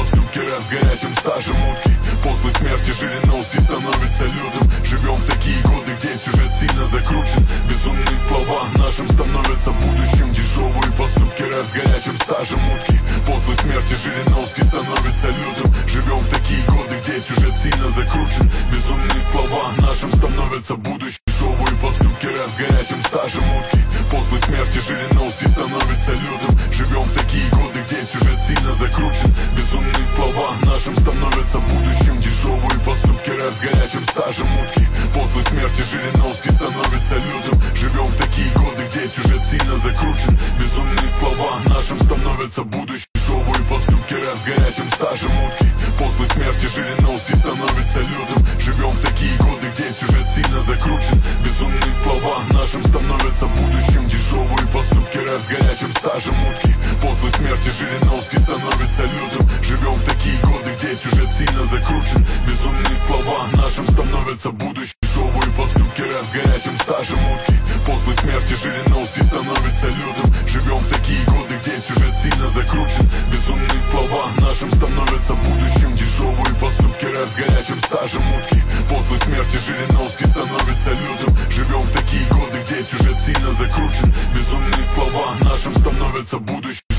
поступки, рэп с горячим стажем утки. После смерти Жириновский становится лютым. Живем в такие годы, где сюжет сильно закручен. Безумные слова нашим становятся будущим. Дешевые поступки, рэп с горячим стажем утки. После смерти Жириновский становится лютым. Живем в такие годы, где сюжет сильно закручен. Безумные слова нашим становятся будущим. Дешевые поступки, рэп с горячим стажем утки. После смерти Жириновский становится лютым. Живем в такие годы, где сюжет сильно закручен. Безумные слова нашим становятся будущим. Дешевые поступки, рэп с горячим стажем утки. После смерти Жириновский становится лютым. Живем в такие годы, где сюжет сильно закручен. Безумные слова нашим становятся будущим. Дешевые поступки, рэп с горячим стажем утки. После смерти Жириновский становится лютым. Живем в такие годы, где сюжет сильно закручен. Безумные слова нашим становятся будущим. Дешевые поступки, рэп с горячим стажем утки. После смерти Жириновский становится лютым. Живем в такие годы, где сюжет сильно закручен. Безумные слова нашим становятся будущим. Дешевые поступки, рэп с горячим стажем утки. После смерти Жириновский становится лютым. Живем в такие годы, где сюжет сильно закручен. Безумные слова нашим становятся будущим. Дешевые поступки, рэп с горячим стажем утки. После смерти Жириновский становится лютым. Живем в такие годы, где сюжет сильно закручен. Безумные слова нашим становятся будущим.